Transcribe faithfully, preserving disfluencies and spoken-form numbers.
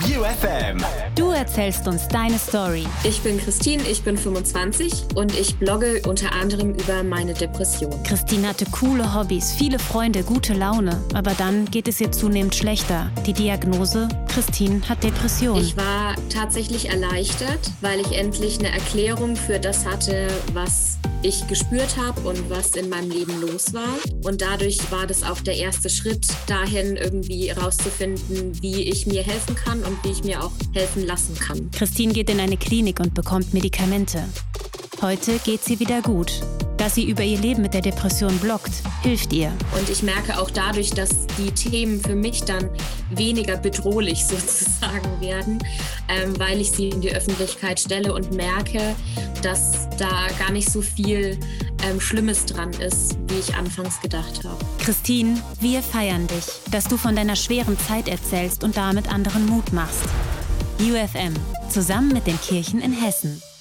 U F M. Du erzählst uns deine Story. Ich bin Christine, ich bin fünfundzwanzig und ich blogge unter anderem über meine Depression. Christine hatte coole Hobbys, viele Freunde, gute Laune. Aber dann geht es ihr zunehmend schlechter. Die Diagnose: Christine hat Depression. Ich war tatsächlich erleichtert, weil ich endlich eine Erklärung für das hatte, was ich gespürt habe und was in meinem Leben los war. Und dadurch war das auch der erste Schritt dahin, irgendwie herauszufinden, wie ich mir helfen kann und wie ich mir auch helfen lassen kann. Christine geht in eine Klinik und bekommt Medikamente. Heute geht sie wieder gut. Dass sie über ihr Leben mit der Depression bloggt, hilft ihr. Und ich merke auch dadurch, dass die Themen für mich dann weniger bedrohlich sozusagen werden, ähm, weil ich sie in die Öffentlichkeit stelle und merke, dass da gar nicht so viel ähm, Schlimmes dran ist, wie ich anfangs gedacht habe. Christine, wir feiern dich, dass du von deiner schweren Zeit erzählst und damit anderen Mut machst. U F M, zusammen mit den Kirchen in Hessen.